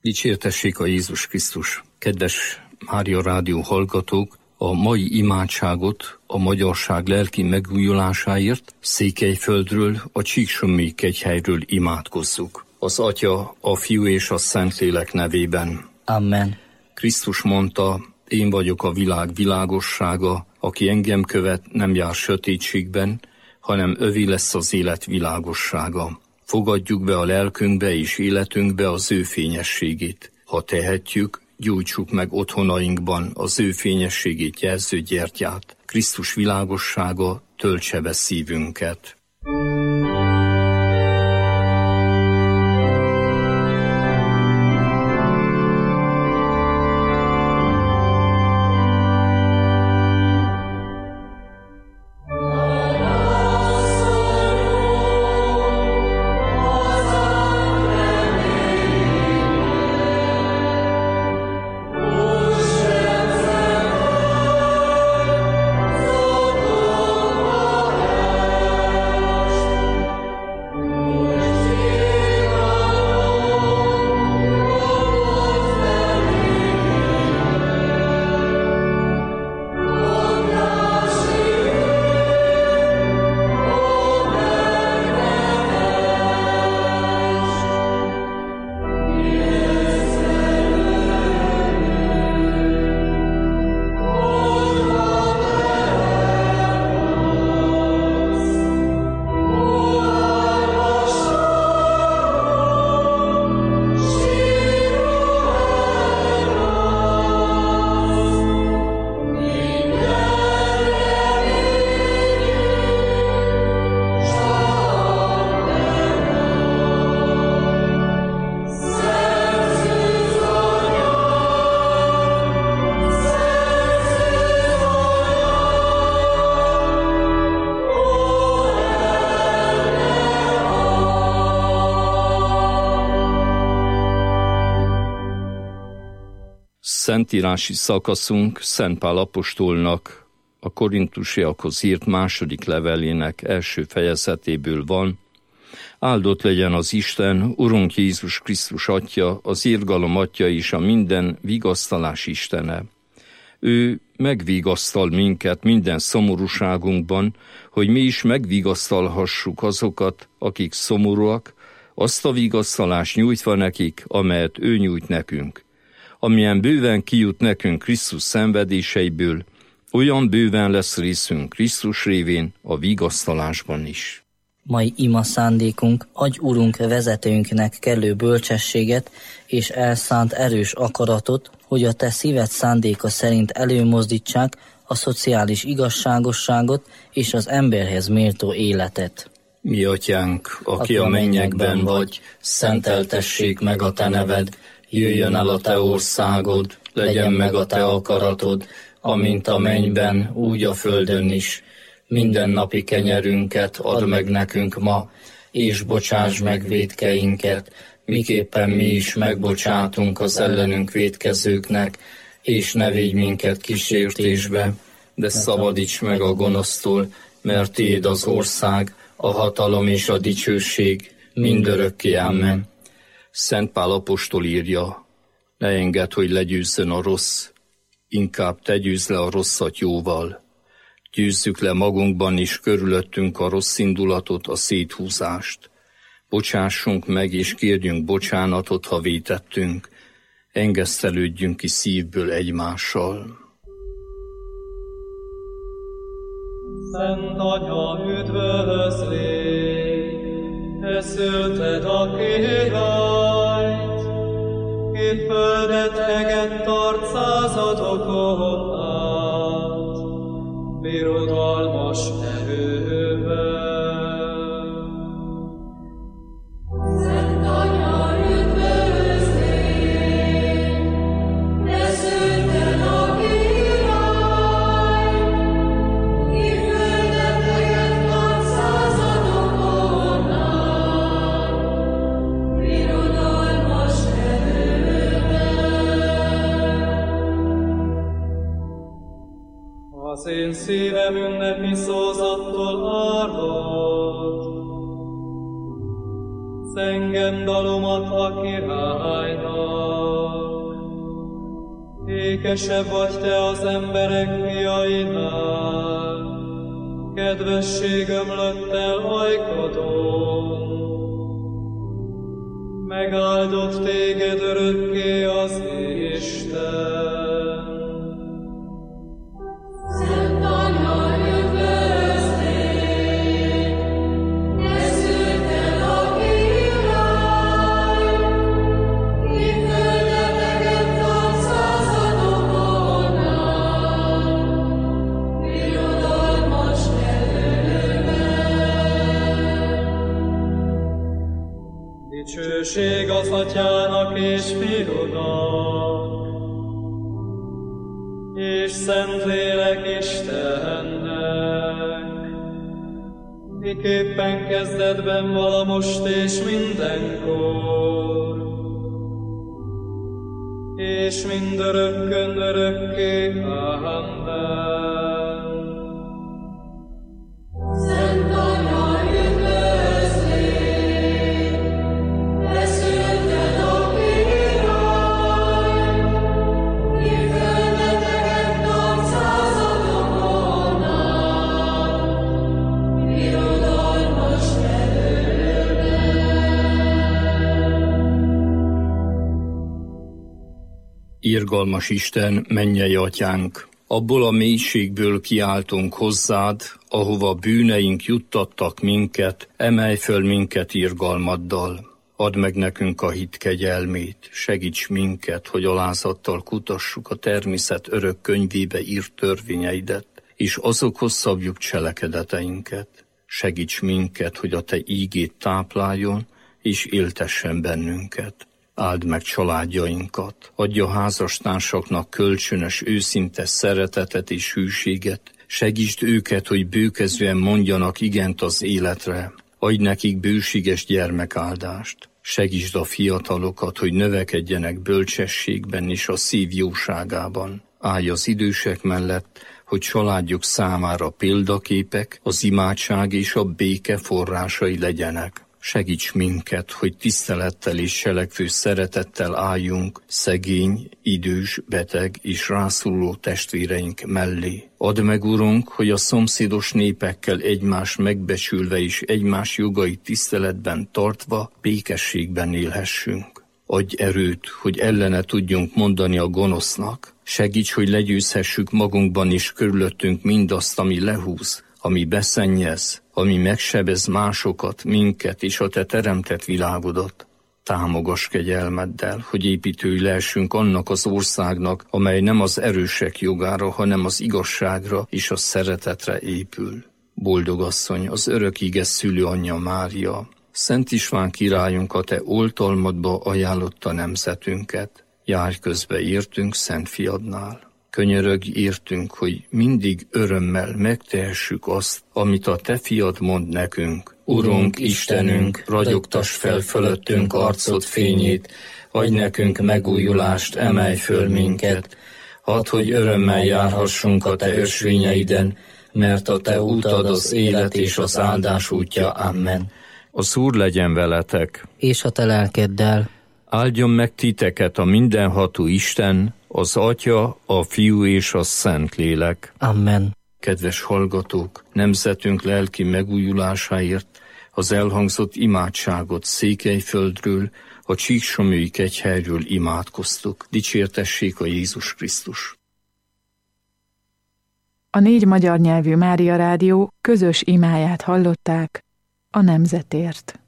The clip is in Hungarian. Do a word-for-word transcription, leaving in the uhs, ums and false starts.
Dicsértessék a Jézus Krisztus! Kedves Mária Rádió hallgatók, a mai imádságot a magyarság lelki megújulásáért Székelyföldről, a Csíksommi kegyhelyről imádkozzuk. Az Atya, a Fiú és a Szentlélek nevében. Amen. Krisztus mondta, én vagyok a világ világossága, aki engem követ, nem jár sötétségben, hanem övé lesz az élet világossága. Fogadjuk be a lelkünkbe és életünkbe az ő fényességét. Ha tehetjük, gyújtsuk meg otthonainkban az ő fényességét jelző gyertyát. Krisztus világossága töltse be szívünket. Szentírási szakaszunk Szent Pál apostolnak a korintusiakhoz írt második levelének első fejezetéből van. Áldott legyen az Isten, Urunk Jézus Krisztus Atya, az irgalom Atya és a minden vigasztalás Istene. Ő megvigasztal minket minden szomorúságunkban, hogy mi is megvigasztalhassuk azokat, akik szomorúak, azt a vigasztalást nyújtva nekik, amelyet ő nyújt nekünk. Amilyen bőven kijut nekünk Krisztus szenvedéseiből, olyan bőven lesz részünk Krisztus révén a vigasztalásban is. Mai ima szándékunk, adj Urunk vezetőnknek kellő bölcsességet és elszánt erős akaratot, hogy a te szíved szándéka szerint előmozdítsák a szociális igazságosságot és az emberhez méltó életet. Mi atyánk, aki a mennyekben vagy, szenteltessék meg a te neved, jöjjön el a te országod, legyen meg a te akaratod, amint a mennyben, úgy a földön is. Minden napi kenyerünket add meg nekünk ma, és bocsáss meg vétkeinket, miképpen mi is megbocsátunk az ellenünk vétkezőknek, és ne védj minket kísértésbe, de szabadíts meg a gonosztól, mert tiéd az ország, a hatalom és a dicsőség mindörökké. Amen. Szent Pál apostol írja, ne engedd, hogy legyőzzön a rossz, inkább te győzz le a rosszat jóval. Győzzük le magunkban is körülöttünk a rossz indulatot, a széthúzást. Bocsássunk meg és kérjünk bocsánatot, ha vétettünk. Engesztelődjünk ki szívből egymással. Szent Anya, üdvözlégy, te szülted a királyt, két földet egett tart századokon át, birodalmas erővel. Szent Anya, üdvözlégy, te szülted a királyt, két földet egett tart századokon át, birodalmas erővel. Az én szívem ünnepi szózattól árad, zengem dalomat a királynak. Ékesebb vagy te az emberek fiainál, kedvesség ömlött el ajkadon. Megáldott téged örökké az Isten. Szent Anya, üdvözlégy, te szülted a király, ki földeteket tart századokon át, birodalmas nevőben. Dicsőség az Atyának és Fiúnak, és Szentlélek Istennek, miképpen kezdetben vala most és mindenkor, és mindörökkön örökké. Amen. Szent Anya, üdvözlégy, te szülted a király, ki földeteket tart századokon át, birodalmas nevőben. Irgalmas Isten, mennyei Atyánk, abból a mélységből kiáltunk hozzád, ahova bűneink juttattak minket, emelj föl minket irgalmaddal. Add meg nekünk a hit kegyelmét, segíts minket, hogy alázattal kutassuk a természet örök könyvébe írt törvényeidet, és azokhoz szabjuk cselekedeteinket. Segíts minket, hogy a te ígét tápláljon, és éltessen bennünket. Áld meg családjainkat, adj a házastársaknak kölcsönös, őszinte szeretetet és hűséget, segítsd őket, hogy bőkezően mondjanak igent az életre, adj nekik bőséges gyermekáldást, segítsd a fiatalokat, hogy növekedjenek bölcsességben és a szív jóságában. Állj az idősek mellett, hogy családjuk számára példaképek, az imádság és a béke forrásai legyenek. Segíts minket, hogy tisztelettel és selekvő szeretettel álljunk szegény, idős, beteg és rászoruló testvéreink mellé. Add meg, Urunk, hogy a szomszédos népekkel egymás megbecsülve és egymás jogait tiszteletben tartva békességben élhessünk. Adj erőt, hogy ellene tudjunk mondani a gonosznak. Segíts, hogy legyőzhessük magunkban és körülöttünk mindazt, ami lehúz, ami beszennyez, ami megsebez másokat, minket és a te teremtett világodat. Támogass kegyelmeddel, hogy építői lehessünk annak az országnak, amely nem az erősek jogára, hanem az igazságra és a szeretetre épül. Boldog asszony, az örök ige szülő anyja Mária, Szent István királyunk, a te oltalmadba ajánlotta nemzetünket. Járj közbe értünk Szent Fiadnál. Könyörögj értünk, hogy mindig örömmel megtehessük azt, amit a te fiad mond nekünk. Urunk, Istenünk, ragyogtass fel fölöttünk arcod fényét, adj nekünk megújulást, emelj föl minket. Hadd, hogy örömmel járhassunk a te ösvényeiden, mert a te útad az élet és az áldás útja. Amen. Az Úr legyen veletek, és a te lelkeddel. Áldjon meg titeket a mindenható Isten, az Atya, a Fiú és a Szentlélek. Amen. Kedves hallgatók, nemzetünk lelki megújulásáért az elhangzott imádságot Székelyföldről, a Csíksomlyói kegyhelyről imádkoztuk. Dicsértessék a Jézus Krisztus! A négy magyar nyelvű Mária Rádió közös imáját hallották a nemzetért.